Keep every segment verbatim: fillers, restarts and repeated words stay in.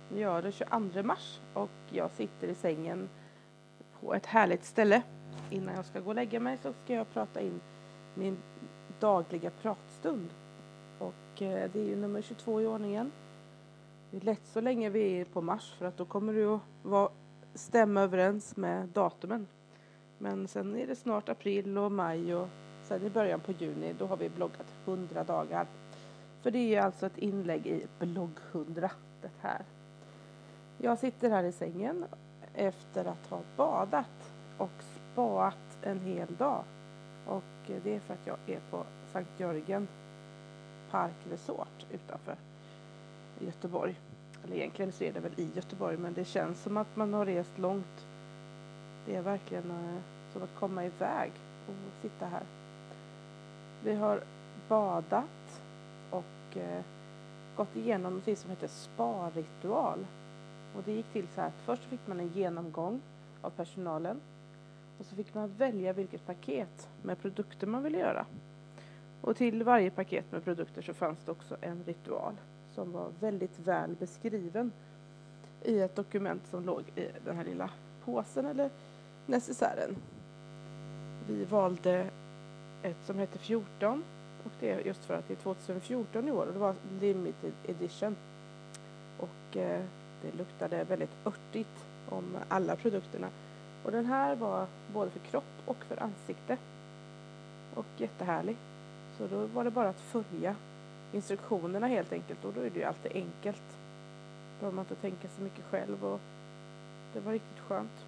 Ja, det är tjugoandra mars och jag sitter i sängen på ett härligt ställe. Innan jag ska gå och lägga mig så ska jag prata in min dagliga pratstund. Och eh, det är ju nummer tjugotvå i ordningen. Det är lätt så länge vi är på mars, för att då kommer det att vara, stämma överens med datumen. Men sen är det snart april och maj, och sen i början på juni då har vi bloggat hundra dagar. För det är alltså ett inlägg i blogg hundra det här. Jag sitter här i sängen efter att ha badat och spaat en hel dag. Och det är för att jag är på Sankt Jörgen Park Resort utanför Göteborg. Eller egentligen så är det väl i Göteborg, men det känns som att man har rest långt. Det är verkligen eh, som att komma iväg och sitta här. Vi har badat och eh, gått igenom något som heter sparritual. Och det gick till så här att först fick man en genomgång av personalen. Och så fick man välja vilket paket med produkter man ville göra. Och till varje paket med produkter så fanns det också en ritual som var väldigt väl beskriven i ett dokument som låg i den här lilla påsen eller necessären. Vi valde ett som heter fjorton, och det är just för att det är tjugohundrafjorton i år och det var limited edition. Och eh, det luktade väldigt örtigt om alla produkterna. Och den här var både för kropp och för ansikte. Och jättehärlig. Så då var det bara att följa instruktionerna helt enkelt. Och då är det ju alltid enkelt. Då har man inte tänka så mycket själv. Och det var riktigt skönt.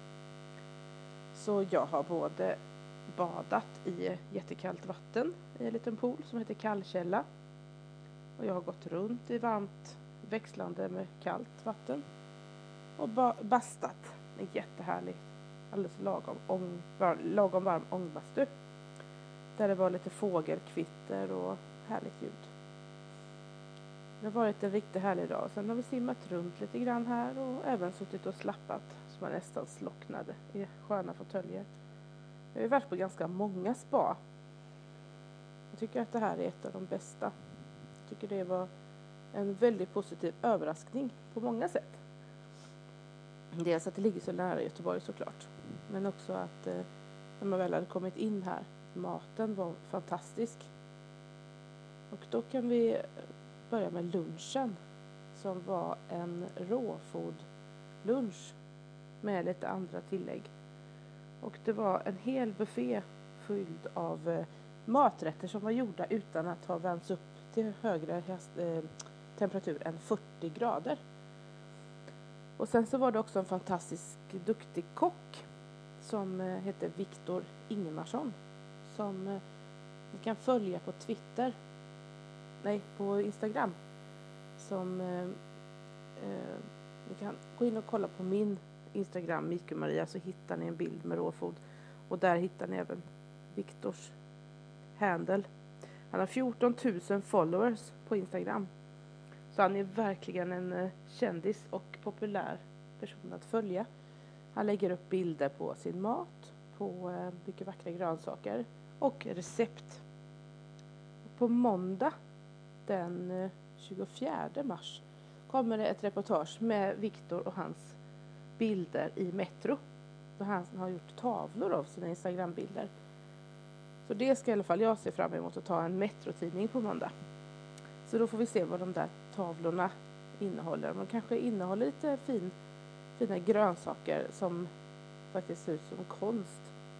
Så jag har både badat i jättekallt vatten i en liten pool som heter Kallkälla. Och jag har gått runt i varmt växlande med kallt vatten. Och ba- bastat. En jättehärlig, alldeles lagom, ång, var, lagom varm ångbastu. Där det var lite fågelkvitter och härligt ljud. Det har varit en riktigt härlig dag. Sen har vi simmat runt lite grann här och även suttit och slappat så man nästan slocknade i sköna fåtöljer. Jag har varit på ganska många spa. Jag tycker att det här är ett av de bästa. Jag tycker det var en väldigt positiv överraskning på många sätt. Dels att det ligger så nära Göteborg såklart. Men också att eh, när man väl hade kommit in här, maten var fantastisk. Och då kan vi börja med lunchen som var en råfodlunch med lite andra tillägg. Och det var en hel buffé fylld av eh, maträtter som var gjorda utan att ha värmts upp till högre eh, temperatur än fyrtio grader. Och sen så var det också en fantastisk duktig kock som eh, heter Viktor Ingemarsson, som eh, ni kan följa på Twitter, nej på Instagram, som eh, eh, ni kan gå in och kolla på min Instagram Miku Maria, så hittar ni en bild med råfod och där hittar ni även Viktors handle. Han har fjorton tusen followers på Instagram. Så han är verkligen en eh, kändis och populär person att följa. Han lägger upp bilder på sin mat, på eh, mycket vackra grönsaker och recept. På måndag den eh, tjugofjärde mars kommer det ett reportage med Viktor och hans bilder i Metro. Då han har gjort tavlor av sina Instagram-bilder. Så det ska i alla fall jag se fram emot, att ta en Metro-tidning på måndag. Så då får vi se vad de där tavlorna innehåller. De kanske innehåller lite fin, fina grönsaker som faktiskt ser ut som konst.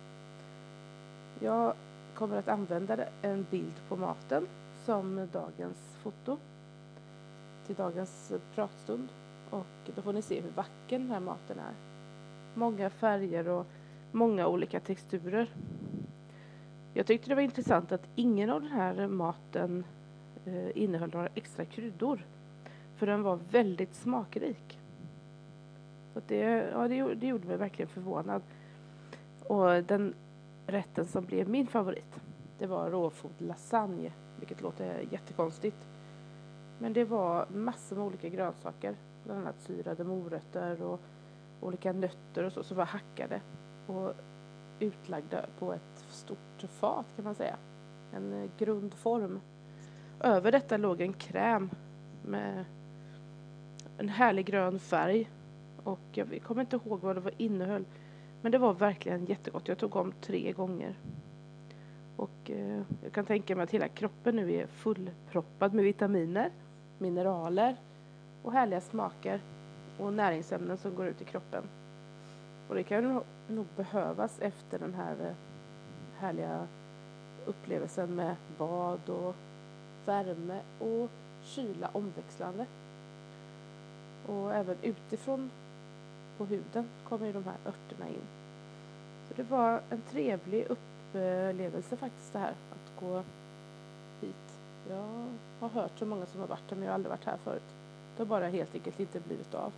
Jag kommer att använda en bild på maten som dagens foto till dagens pratstund. Och då får ni se hur vacker den här maten är. Många färger och många olika texturer. Jag tyckte det var intressant att ingen av den här maten eh, innehöll några extra kryddor. För den var väldigt smakrik. Så det, ja, det, det gjorde mig verkligen förvånad. Och den rätten som blev min favorit, det var råfod lasagne. Vilket låter jättekonstigt. Men det var massor med olika grönsaker. Bland annat syrade morötter och olika nötter och så som var hackade. Och utlagda på ett stort fat kan man säga. En grundform. Över detta låg en kräm med en härlig grön färg. Och jag kommer inte ihåg vad det var innehöll. Men det var verkligen jättegott. Jag tog om tre gånger. Och eh, jag kan tänka mig att hela kroppen nu är fullproppad med vitaminer, mineraler och härliga smaker och näringsämnen som går ut i kroppen. Och det kan nog behövas efter den här eh, härliga upplevelsen med bad och värme och kyla omväxlande. Och även utifrån på huden kommer ju de här örterna in. Så det var en trevlig upplevelse faktiskt det här att gå hit. Jag har hört så många som har varit här men jag har aldrig varit här förut. Det har bara helt enkelt inte blivit av.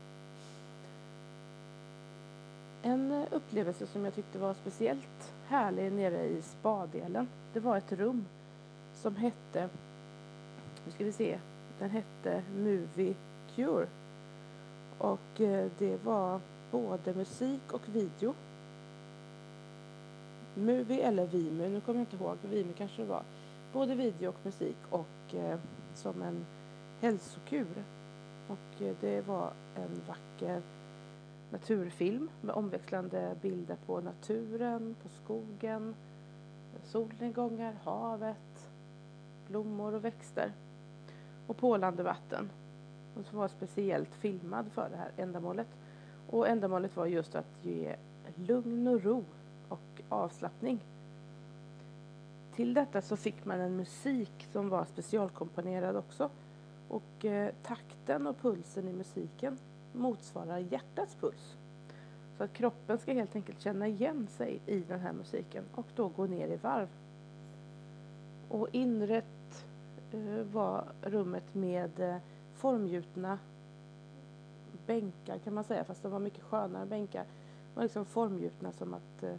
En upplevelse som jag tyckte var speciellt härlig nere i spadelen. Det var ett rum som hette, nu ska vi se, den hette Movie Cure. Och det var både musik och video. Movie eller Vimeo, nu kommer jag inte ihåg, Vimeo kanske det var. Både video och musik och eh, som en hälsokur. Och eh, det var en vacker naturfilm med omväxlande bilder på naturen, på skogen, solnedgångar, havet, blommor och växter och pålande vatten. Och som var speciellt filmad för det här ändamålet. Och ändamålet var just att ge lugn och ro och avslappning. Till detta så fick man en musik som var specialkomponerad också. Och eh, takten och pulsen i musiken motsvarar hjärtats puls. Så att kroppen ska helt enkelt känna igen sig i den här musiken och då gå ner i varv. Och inrätt eh, var rummet med eh, formgjutna bänkar kan man säga, fast det var mycket skönare bänkar. De var liksom formgjutna som att eh,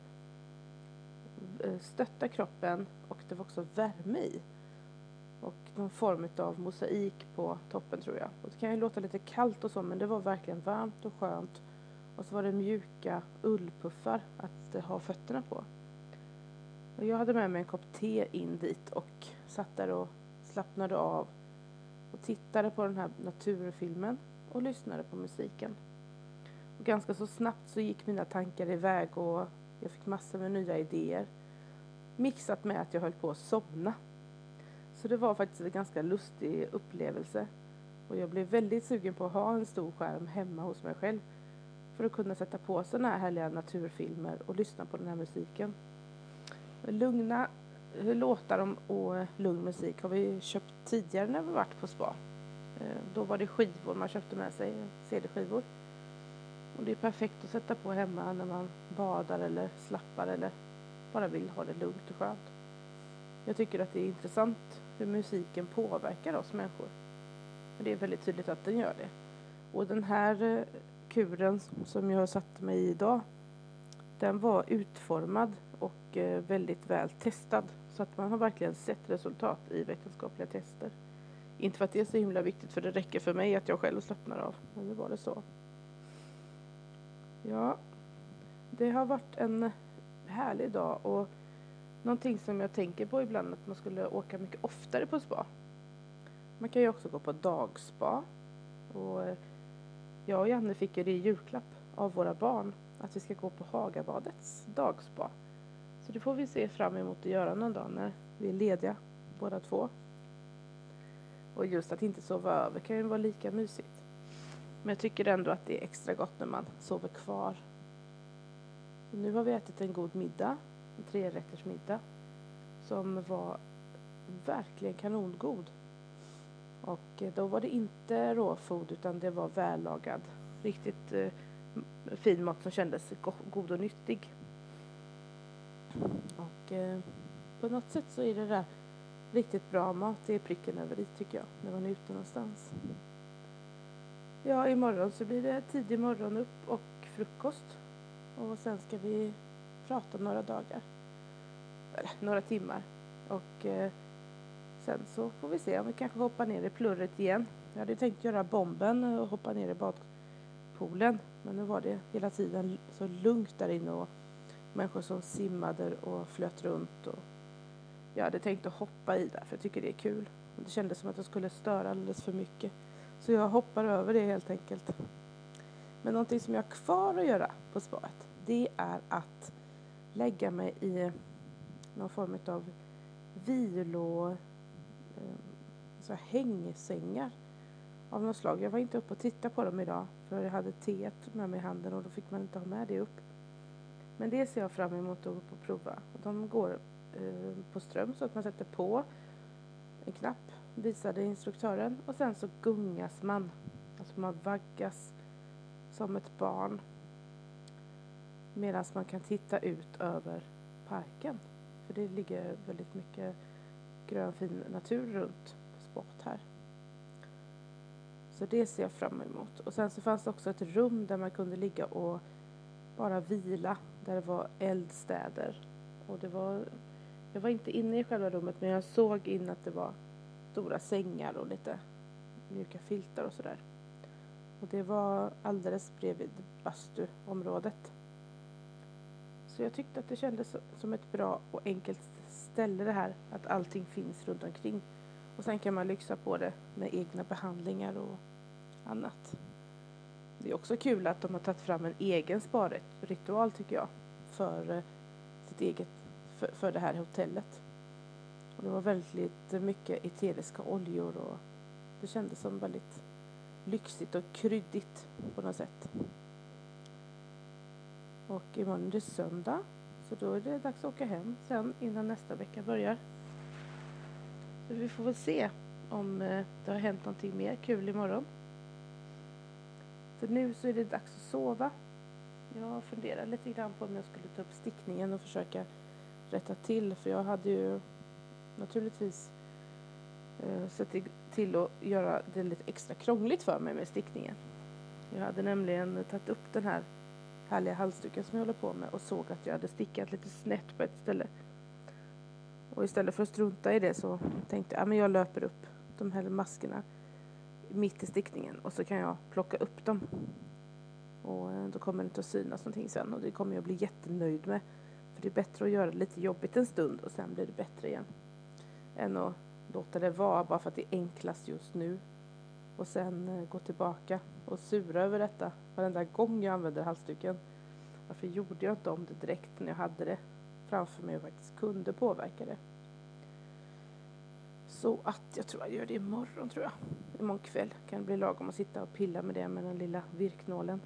stötta kroppen och det var också värme i. Och någon form av mosaik på toppen tror jag. Och det kan ju låta lite kallt och så, men det var verkligen varmt och skönt. Och så var det mjuka ullpuffar att eh, ha fötterna på. Och jag hade med mig en kopp te in dit och satt där och slappnade av. Och tittade på den här naturfilmen och lyssnade på musiken. Och ganska så snabbt så gick mina tankar iväg och jag fick massor med nya idéer. Mixat med att jag höll på att somna. Så det var faktiskt en ganska lustig upplevelse. Och jag blev väldigt sugen på att ha en stor skärm hemma hos mig själv. För att kunna sätta på sådana här härliga naturfilmer och lyssna på den här musiken. Lugna låtar och lugn musik har vi köpt tidigare när vi varit på spa. Då var det skivor man köpte med sig, C D-skivor. Och det är perfekt att sätta på hemma när man badar eller slappar eller bara vill ha det lugnt och skönt. Jag tycker att det är intressant hur musiken påverkar oss människor. Och det är väldigt tydligt att den gör det. Och den här kuren som jag satt mig i idag, den var utformad och väldigt väl testad. Så att man har verkligen sett resultat i vetenskapliga tester. Inte för att det är så himla viktigt, för det räcker för mig att jag själv slappnar av. Men det var det så. Ja, det har varit en härlig dag och någonting som jag tänker på ibland att man skulle åka mycket oftare på spa. Man kan ju också gå på dagspa. Och jag och Janne fick ju det i julklapp av våra barn att vi ska gå på Hagabadets dagspa. Så det får vi se fram emot att göra någon dag när vi är lediga båda två. Och just att inte sova över kan ju vara lika mysigt. Men jag tycker ändå att det är extra gott när man sover kvar. Och nu har vi ätit en god middag, en trerätters middag, som var verkligen kanongod. Och då var det inte råfod utan det var vällagad, riktigt eh, fin mat som kändes go- god och nyttig. Och eh, på något sätt så är det där riktigt bra mat, det är pricken över i tycker jag, när man är ute någonstans. Ja, imorgon så blir det tidig morgon upp och frukost. Och sen ska vi prata några dagar. Eller några timmar. Och eh, sen så får vi se om vi kanske hoppar ner i plurret igen. Jag hade tänkt göra bomben och hoppa ner i badpoolen. Men nu var det hela tiden så lugnt där inne och människor som simmade och flöt runt. Och jag hade tänkt att hoppa i där för jag tycker det är kul. Det kändes som att jag skulle störa alldeles för mycket. Så jag hoppar över det helt enkelt. Men någonting som jag har kvar att göra på spaet, det är att lägga mig i någon form av vilo, eh, så här hängsängar av något slag. Jag var inte uppe och tittade på dem idag för jag hade teet med mig i handen och då fick man inte ha med det upp. Men det ser jag fram emot att gå upp och prova. De går eh, på ström så att man sätter på en knapp, visade instruktören, och sen så gungas man. Alltså man vaggas som ett barn medan man kan titta ut över parken. För det ligger väldigt mycket grön fin natur runt på spat här. Så det ser jag fram emot. Och sen så fanns det också ett rum där man kunde ligga och bara vila. Där det var eldstäder. Och det var, jag var inte inne i själva rummet men jag såg in att det var stora sängar och lite mjuka filtar och sådär. Och det var alldeles bredvid bastuområdet. Så jag tyckte att det kändes som ett bra och enkelt ställe det här. Att allting finns runt omkring. Och sen kan man lyxa på det med egna behandlingar och annat. Det är också kul att de har tagit fram en egen sparritual tycker jag. För sitt eget, för, för det här hotellet. Och det var väldigt mycket eteriska oljor och det kändes som väldigt lyxigt och kryddigt på något sätt. Och imorgon är det söndag. Så då är det dags att åka hem sen innan nästa vecka börjar. Så vi får väl se om det har hänt någonting mer kul imorgon. För nu så är det dags att sova. Jag funderar lite grann på om jag skulle ta upp stickningen och försöka rätta till. För jag hade ju naturligtvis eh, sett till att göra det lite extra krångligt för mig med stickningen. Jag hade nämligen tagit upp den här härliga halsduken som jag håller på med och såg att jag hade stickat lite snett på ett ställe. Och istället för att strunta i det så tänkte jag att ja, jag löper upp de här maskerna mitt i stickningen och så kan jag plocka upp dem. Och då kommer det inte att synas någonting sen och det kommer jag bli jättenöjd med. För det är bättre att göra det lite jobbigt en stund och sen blir det bättre igen. Än att låta det vara bara för att det är enklast just nu. Och sen gå tillbaka och sura över detta varenda gång jag använder halsduken. Varför gjorde jag inte om det direkt när jag hade det framför mig och faktiskt kunde påverka det. Så att jag tror jag gör det imorgon tror jag. Imorgon kväll kan det bli lagom att sitta och pilla med det med den lilla virknålen.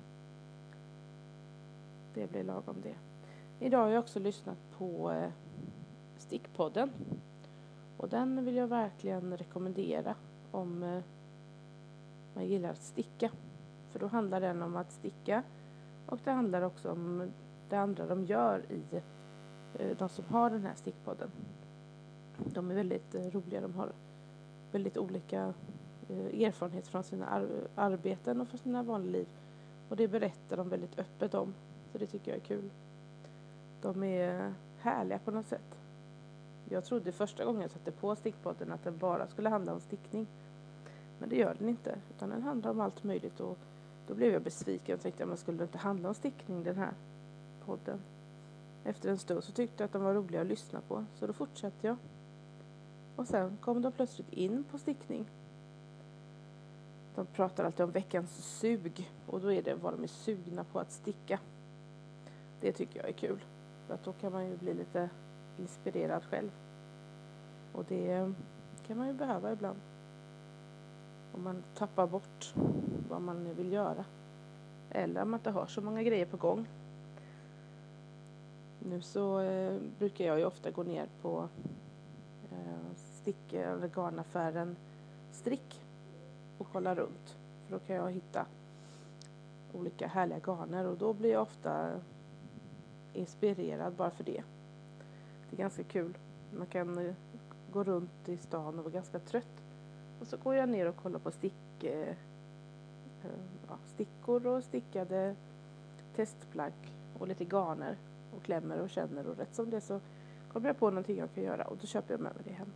Det blir lagom det. Idag har jag också lyssnat på eh, Stickpodden. Och den vill jag verkligen rekommendera om eh, man gillar att sticka. För då handlar den om att sticka. Och det handlar också om det andra de gör i eh, de som har den här stickpodden. De är väldigt eh, roliga. De har väldigt olika eh, erfarenhet från sina ar- arbeten och från sina vanliga liv. Och det berättar de väldigt öppet om. Så det tycker jag är kul. De är härliga på något sätt. Jag trodde första gången jag satte på stickpodden att den bara skulle handla om stickning. Men det gör den inte. Utan den handlar om allt möjligt. Och då blev jag besviken och tänkte att man skulle inte handla om stickning den här podden. Efter en stund så tyckte jag att de var roliga att lyssna på. Så då fortsatte jag. Och sen kom de plötsligt in på stickning. De pratar alltid om veckans sug. Och då är det vad de är sugna på att sticka. Det tycker jag är kul. För att då kan man ju bli lite inspirerad själv. Och det kan man ju behöva ibland. Om man tappar bort vad man vill göra. Eller om man inte har så många grejer på gång. Nu så eh, brukar jag ju ofta gå ner på eh, stick- eller garnaffären Strick och kolla runt. För då kan jag hitta olika härliga garner och då blir jag ofta inspirerad bara för det. Det är ganska kul. Man kan eh, gå runt i stan och vara ganska trött. Och så går jag ner och kollar på stick, eh, ja, stickor och stickade testplagg och lite garner och klämmer och känner och rätt som det så kommer jag på någonting jag kan göra och då köper jag med mig det hem.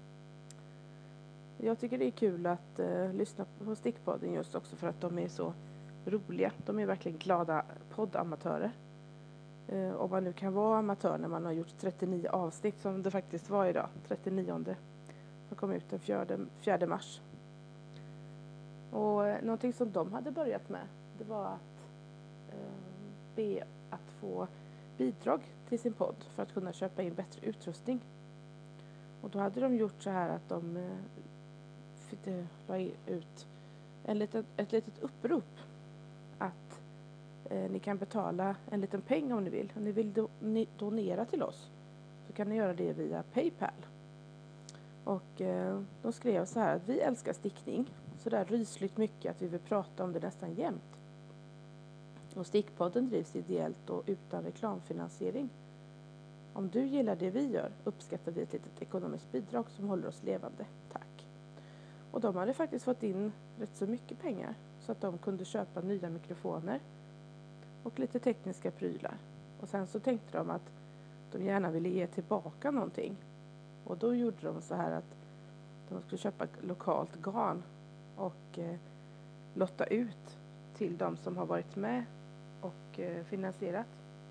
Jag tycker det är kul att eh, lyssna på Stickpodden just också för att de är så roliga. De är verkligen glada poddamatörer. Eh, om man nu kan vara amatör när man har gjort trettionio avsnitt som det faktiskt var idag, trettionionde som kom ut den fjärde mars. Och eh, någonting som de hade börjat med, det var att eh, be att få bidrag till sin podd för att kunna köpa in bättre utrustning. Och då hade de gjort så här att de eh, fick, eh, la ut en litet, ett litet upprop att eh, ni kan betala en liten peng om ni vill. Om ni vill do, ni, donera till oss så kan ni göra det via PayPal. Och eh, de skrev så här att vi älskar stickning så där rysligt mycket att vi vill prata om det nästan jämt. Och Stickpodden drivs ideellt och utan reklamfinansiering. Om du gillar det vi gör uppskattar vi ett litet ekonomiskt bidrag som håller oss levande. Tack. Och de hade faktiskt fått in rätt så mycket pengar så att de kunde köpa nya mikrofoner och lite tekniska prylar. Och sen så tänkte de att de gärna ville ge tillbaka någonting. Och då gjorde de så här att de skulle köpa lokalt garn och eh, lotta ut till de som har varit med och eh, finansierat.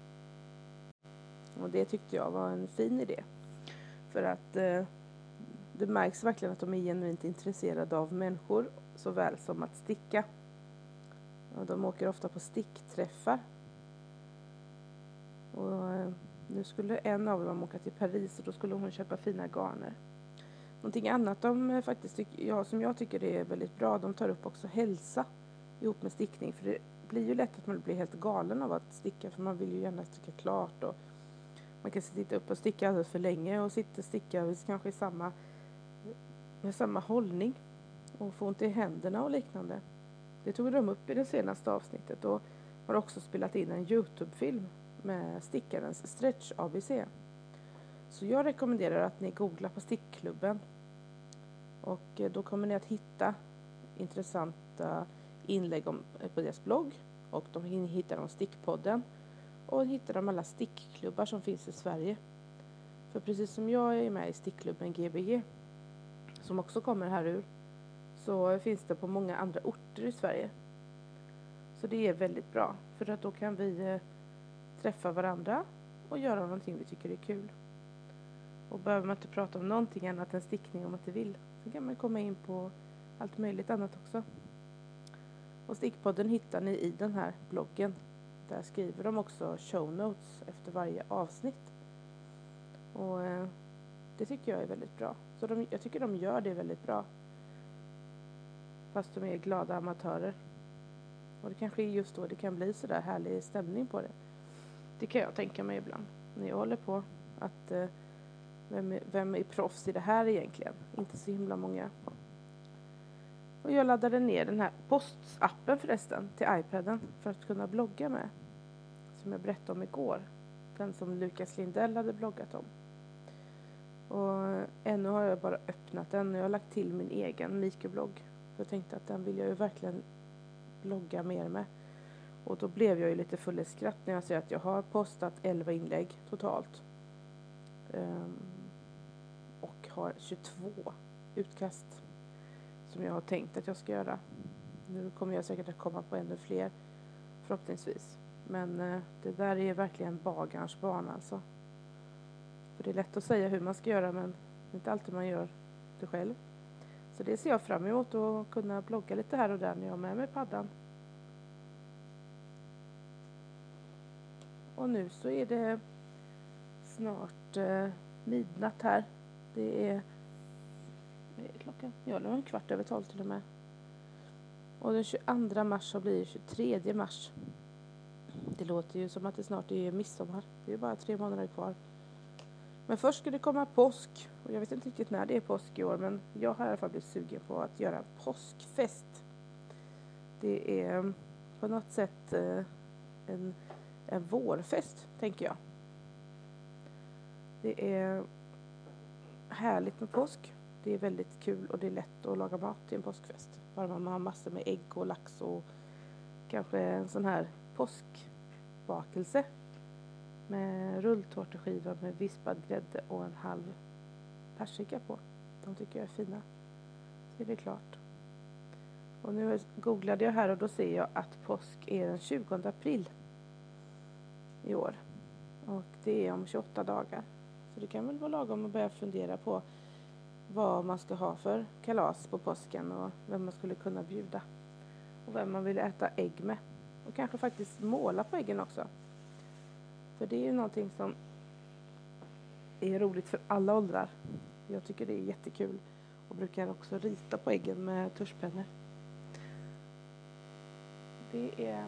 Och det tyckte jag var en fin idé. För att eh, det märks verkligen att de är genuint intresserade av människor såväl som att sticka. Och de åker ofta på stickträffar. Och eh, nu skulle en av dem åka till Paris och då skulle hon köpa fina garner. Någonting annat de faktiskt tycker, ja, som jag tycker är väldigt bra, de tar upp också hälsa ihop med stickning. För det blir ju lätt att man blir helt galen av att sticka för man vill ju gärna sticka klart och man kan sitta upp och sticka alldeles för länge och sitta och sticka kanske i samma, med samma hållning och få ont i händerna och liknande. Det tog de upp i det senaste avsnittet och har också spelat in en YouTube-film med stickarens Stretch A B C. Så jag rekommenderar att ni googlar på Stickklubben och då kommer ni att hitta intressanta inlägg om, på deras blogg och de hittar om Stickpodden och hittar de alla stickklubbar som finns i Sverige. För precis som jag är med i stickklubben G B G som också kommer här ur så finns det på många andra orter i Sverige. Så det är väldigt bra för att då kan vi träffa varandra och göra någonting vi tycker är kul. Och behöver man inte prata om någonting annat än stickning om man inte vill så kan man komma in på allt möjligt annat också. Och Stickpodden hittar ni i den här bloggen. Där skriver de också show notes efter varje avsnitt. Och eh, det tycker jag är väldigt bra. Så de, jag tycker de gör det väldigt bra. Fast de är glada amatörer. Och det kanske är just då det kan bli så där härlig stämning på det. Det kan jag tänka mig ibland. När jag håller på att eh, vem, är, vem är proffs i det här egentligen? Inte så himla många. Och jag laddade ner den här postappen förresten till iPaden för att kunna blogga med. Som jag berättade om igår. Den som Lukas Lindell hade bloggat om. Och ännu har jag bara öppnat den och jag har lagt till min egen mikroblogg. För jag tänkte att den vill jag ju verkligen blogga mer med. Och då blev jag ju lite full i skratt när jag ser att jag har postat elva inlägg totalt. Um, och har tjugotvå utkast som jag har tänkt att jag ska göra. Nu kommer jag säkert att komma på ännu fler förhoppningsvis. Men uh, det där är verkligen bagarns barn alltså. För det är lätt att säga hur man ska göra men det är inte alltid man gör det själv. Så det ser jag fram emot att kunna blogga lite här och där när jag är med mig paddan. Och nu så är det snart eh, midnatt här. Det är, vad är klockan? Ja, det var en kvart över tolv till och med. Och den tjugoandra mars så blir det tjugotredje mars. Det låter ju som att det snart är midsommar. Det är bara tre månader kvar. Men först ska det komma påsk. Och jag vet inte riktigt när det är påsk i år. Men jag har i alla fall blivit sugen på att göra en påskfest. Det är på något sätt eh, en, en vårfest, tänker jag. Det är härligt med påsk. Det är väldigt kul och det är lätt att laga mat till en påskfest. Bara man har massor med ägg och lax och kanske en sån här påskbakelse. Med rulltårteskiva med vispad grädde och en halv persika på. De tycker jag är fina. Så är det klart. Och nu googlade jag här och då ser jag att påsk är den tjugonde april i år. Och det är om tjugoåtta dagar. Så det kan väl vara lagom att börja fundera på vad man ska ha för kalas på påsken och vem man skulle kunna bjuda. och vem man vill äta ägg med. Och kanske faktiskt måla på äggen också. För det är ju någonting som är roligt för alla åldrar. Jag tycker det är jättekul och brukar också rita på äggen med tuschpennor. Det är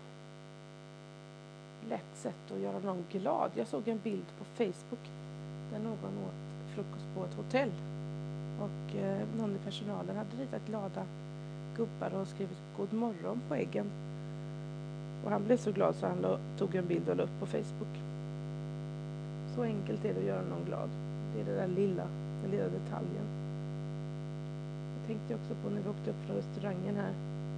lätt sätt att göra någon glad. Jag såg en bild på Facebook där någon åt frukost på ett hotell. Och eh, någon i personalen hade ritat glada gubbar och skrivit god morgon på äggen. Och han blev så glad så han tog en bild och la upp på Facebook. Så enkelt är det att göra någon glad. Det är det där lilla, den lilla detaljen. Jag tänkte också på när vi åkte upp från restaurangen här.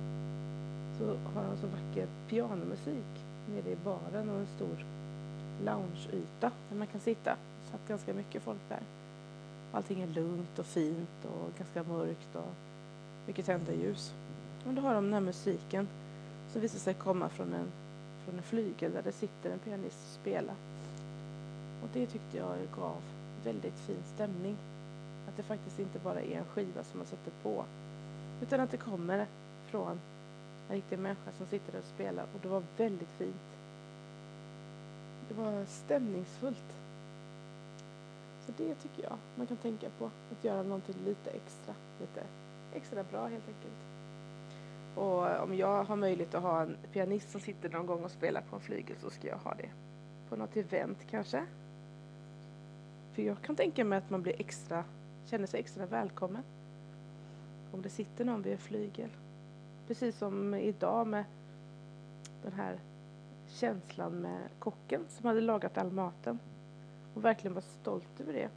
Så har han så vacker pianomusik nere i baren och en stor loungeyta där man kan sitta. Det satt ganska mycket folk där. Allting är lugnt och fint och ganska mörkt och mycket tända ljus. Och då har de den här musiken som visar sig komma från en, från en flygel där det sitter en pianist och spelar. Och det tyckte jag gav väldigt fin stämning. Att det faktiskt inte bara är en skiva som man sätter på. Utan att det kommer från en riktig människa som sitter där och spelar. Och det var väldigt fint. Det var stämningsfullt. Så det tycker jag man kan tänka på. Att göra någonting lite extra. Lite extra bra helt enkelt. Och om jag har möjlighet att ha en pianist som sitter någon gång och spelar på en flygel så ska jag ha det. På något event kanske. För jag kan tänka mig att man blir extra, känner sig extra välkommen. Om det sitter någon vid en flygel. Precis som idag med den här känslan med kocken som hade lagat all maten. Och verkligen var stolt över det.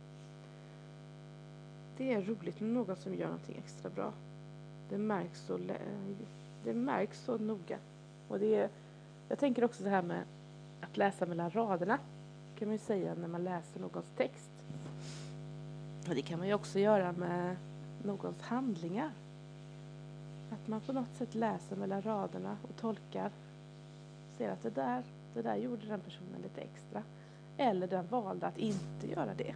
Det är roligt med någon som gör någonting extra bra. Det märks så, det märks så noga. Och det är, jag tänker också det här med att läsa mellan raderna. Kan man ju säga när man läser någons text. Och det kan man ju också göra med någons handlingar. Att man på något sätt läser mellan raderna och tolkar. Ser att det där, det där gjorde den personen lite extra. Eller den valde att inte göra det.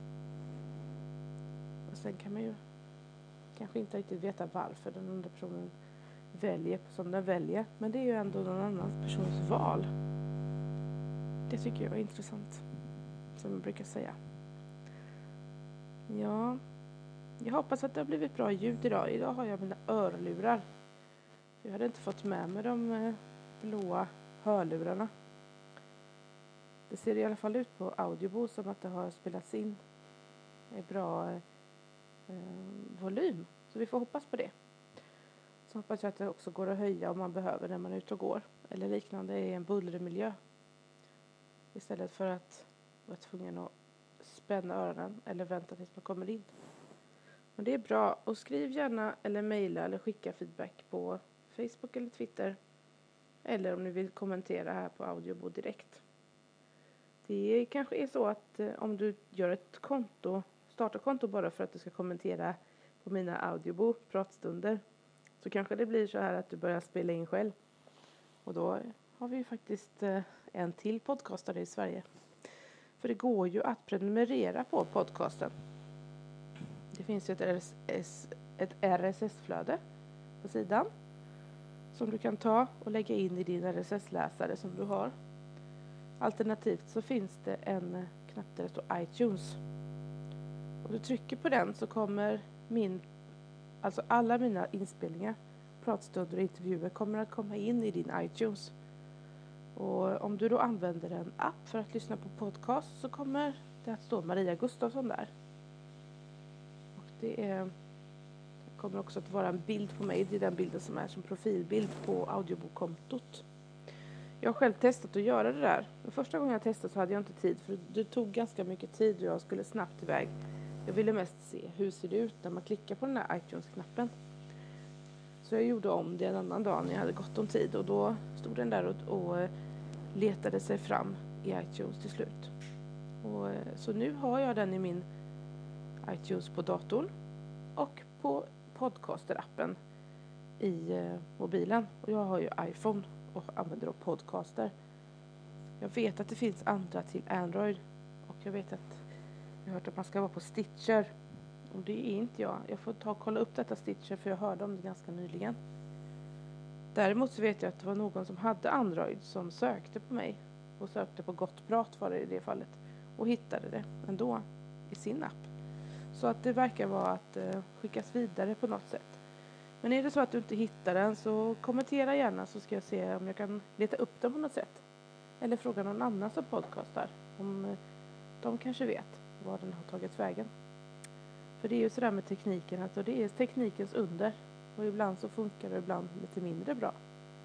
Och sen kan man ju kanske inte riktigt veta varför den andra personen väljer som den väljer. Men det är ju ändå någon annan persons val. Det tycker jag är intressant. Som man brukar säga. Ja. Jag hoppas att det har blivit bra ljud idag. Idag har jag mina örlurar. Jag hade inte fått med mig de blåa hörlurarna. Det ser i alla fall ut på Audiobo som att det har spelats in i bra eh, volym. Så vi får hoppas på det. Så hoppas jag att det också går att höja om man behöver när man är ute och går. Eller liknande i en bullrig miljö. Istället för att vara tvungen att spänna öronen eller vänta tills man kommer in. Men det är bra. Och skriv gärna eller mejla eller skicka feedback på Facebook eller Twitter. Eller om ni vill kommentera här på Audiobo direkt. Det kanske är så att eh, om du gör ett konto, startar konto bara för att du ska kommentera på mina Audiobo pratstunder. Så kanske det blir så här att du börjar spela in själv. Och då har vi ju faktiskt eh, en till podcastare i Sverige. För det går ju att prenumerera på podcasten. Det finns ju ett R S S, ett R S S-flöde på sidan. Som du kan ta och lägga in i din R S S-läsare som du har. Alternativt så finns det en knapp där det står iTunes. Och du trycker på den så kommer min, alltså alla mina inspelningar, pratstunder och intervjuer kommer att komma in i din iTunes. Och om du då använder en app för att lyssna på podcast så kommer det att stå Maria Gustafsson där. Och det är, det kommer också att vara en bild på mig. Det är den bilden som är som profilbild på Audiobo-kontot. Jag har själv testat att göra det där. Den första gången jag testade så hade jag inte tid. För det tog ganska mycket tid och jag skulle snabbt iväg. Jag ville mest se hur ser det ut när man klickar på den här iTunes-knappen. Så jag gjorde om det en annan dag när jag hade gott om tid. Och då stod den där och, och letade sig fram i iTunes till slut. Och, så nu har jag den i min iTunes på datorn. Och på podcaster-appen i eh, mobilen. Och jag har ju iPhone och använder då podcaster. Jag vet att det finns andra till Android. Och jag vet att jag har hört att man ska vara på Stitcher. Och det är inte jag. Jag får ta och kolla upp detta Stitcher för jag hörde om det ganska nyligen. Däremot så vet jag att det var någon som hade Android som sökte på mig. Och sökte på Gott Prat var det i det fallet. Och hittade det ändå i sin app. Så att det verkar vara att eh, skickas vidare på något sätt. Men är det så att du inte hittar den så kommentera gärna så ska jag se om jag kan leta upp den på något sätt. Eller fråga någon annan som podcastar om eh, de kanske vet var den har tagit vägen. För det är ju sådär med tekniken att det är teknikens under. Och ibland så funkar det ibland lite mindre bra.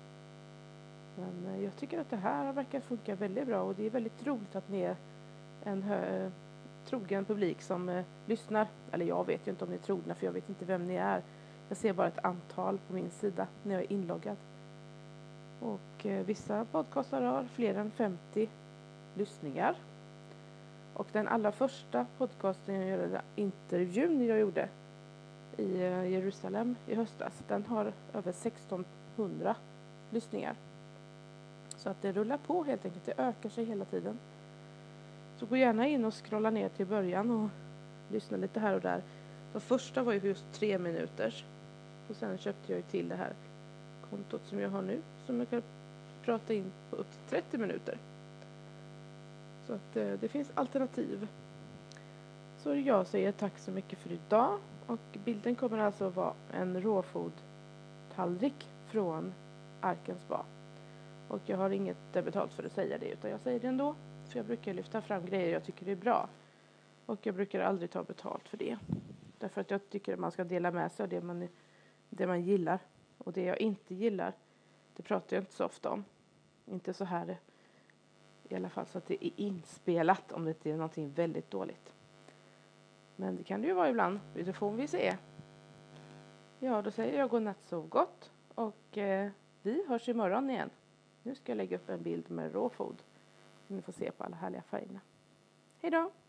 Men eh, jag tycker att det här verkar funka väldigt bra och det är väldigt roligt att ni är en hö- trogen publik som eh, lyssnar. Eller jag vet ju inte om ni är trogna för jag vet inte vem ni är. Jag ser bara ett antal på min sida när jag är inloggad. Och eh, vissa podcastar har fler än femtio lyssningar. Och den allra första podcasten jag gjorde, intervjun jag gjorde i eh, Jerusalem i höstas, den har över sextonhundra lyssningar. Så att det rullar på helt enkelt, det ökar sig hela tiden. Så gå gärna in och scrolla ner till början och lyssna lite här och där. De första var ju just tre minuters. Och sen köpte jag ju till det här kontot som jag har nu. Som jag kan prata in på upp till trettio minuter. Så att eh, det finns alternativ. Så jag säger tack så mycket för idag. Och bilden kommer alltså vara en råfodtallrik från Arkens Spa. Och jag har inget betalt för att säga det utan jag säger det ändå. För jag brukar lyfta fram grejer jag tycker är bra. Och jag brukar aldrig ta betalt för det. Därför att jag tycker att man ska dela med sig av det man, det man gillar. Och det jag inte gillar, det pratar jag inte så ofta om. Inte så här i alla fall så att det är inspelat om det inte är någonting väldigt dåligt. Men det kan det ju vara ibland. Det får vi se. Ja, då säger jag godnatt, sov gott. Och eh, vi hörs imorgon igen. Nu ska jag lägga upp en bild med råfod. Så ni får se på alla härliga färgerna. Hej då!